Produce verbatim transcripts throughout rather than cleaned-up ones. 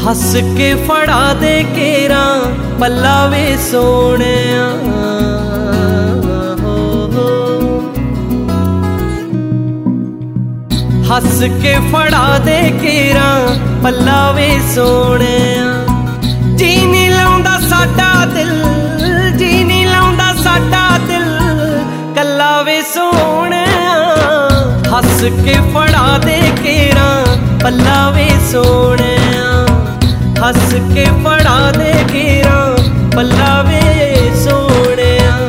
हस के फड़ा दे केरा पल्ला वे सोने हस के फड़ा दे केरा पल्ला वे सोने जी नी लाउंदा साडा दिल जी नी लाउंदा साडा दिल कल्ला वे सोने हस के फड़ा दे केरा पल्ला वे सोने हस के फड़ा दे केरा पल्ला वे सोने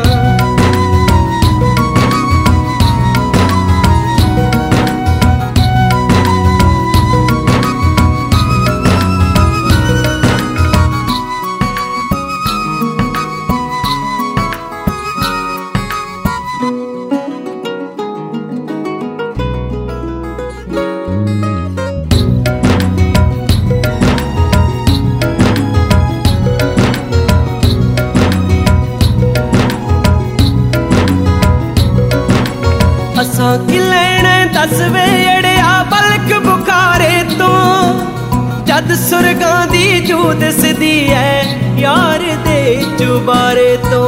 असां की लैने दस वे अड़िया बल्क बुखारे तो जद सुरगां दी जूद सिदी है यार दे चुबारे तो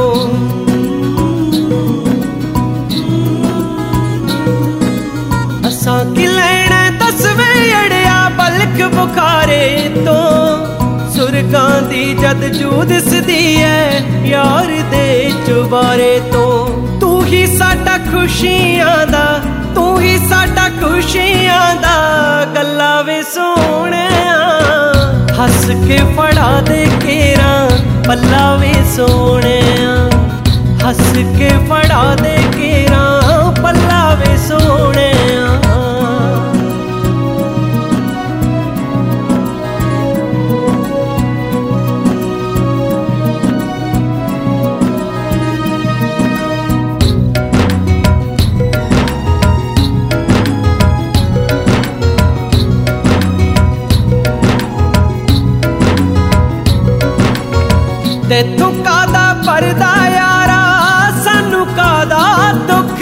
असां की लैने दस वे अड़िया बल्क बुखारे तो सुरगां दी जद जूद सिदी है यार दे चुबारे तो तू ही साडा खुशियां दा तू ही साडा खुशियां दा गल्ला वे सोने हस के फड़ा दे केरा पल्ला वे सोने हस के फड़ा दे केरा पल्ला वे सोने तेथों कादा परदा यारा सानू कादा दुख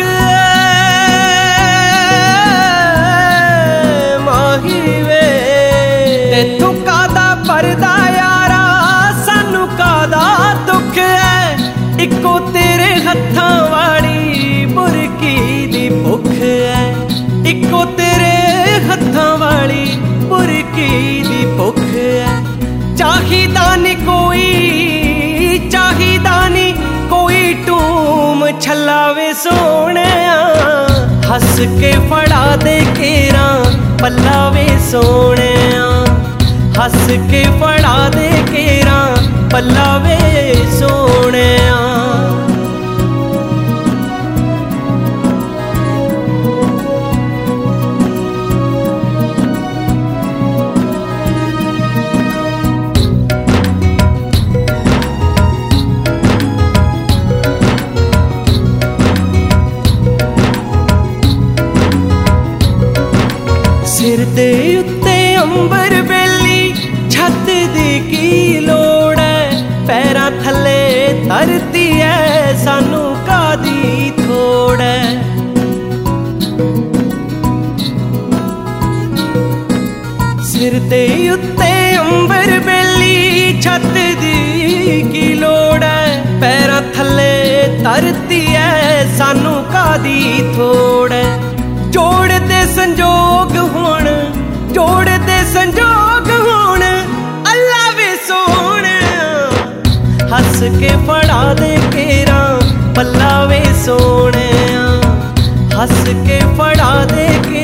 माही वे तेथों कादा परदा यारा सानू कादा दुख है इको तेरे हत्थां वाली बुरकी दी भुख है इको तेरे हत्थां वाली बुरकी दी भुख है चाहिदा नी कोई चाहिदा नी कोई टूम छलावे सोने हस के फड़ा दे केरा पल्ला वे सोने हस के फड़ा दे केरा पल्ला वे सोने सिर दे उत्ते अंबर बेली छत दी की लोड़ है पैरां थले धरती है सानू कादी थोड़ है सिर दे उत्ते अंबर बेली छत दी की लोड़ है पैरां थले धरती है सानू कादी थोड़ है जोड़ दे संजोग होण जोड़ दे संजोग होण अल्लाह वे सोने हस के फड़ा दे केरा पल्ला वे सोने हस के फड़ा दे के